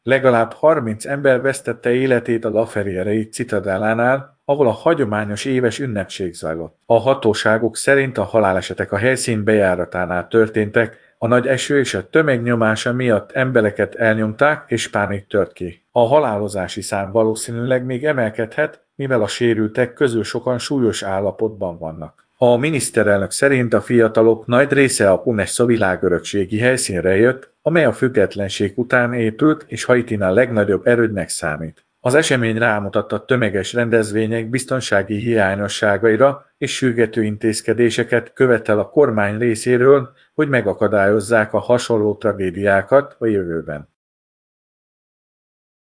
Legalább 30 ember vesztette életét a La Ferriere-i Citadellánál, ahol a hagyományos éves ünnepség zajlott. A hatóságok szerint a halálesetek a helyszín bejáratánál történtek, a nagy eső és a tömegnyomása miatt embereket elnyomták és pánik tört ki. A halálozási szám valószínűleg még emelkedhet, mivel a sérültek közül sokan súlyos állapotban vannak. A miniszterelnök szerint a fiatalok nagy része a UNESCO világörökségi helyszínre jött, amely a függetlenség után épült és Haitin a legnagyobb erődnek számít. Az esemény rámutatta a tömeges rendezvények biztonsági hiányosságaira és sürgető intézkedéseket követel a kormány részéről, hogy megakadályozzák a hasonló tragédiákat a jövőben.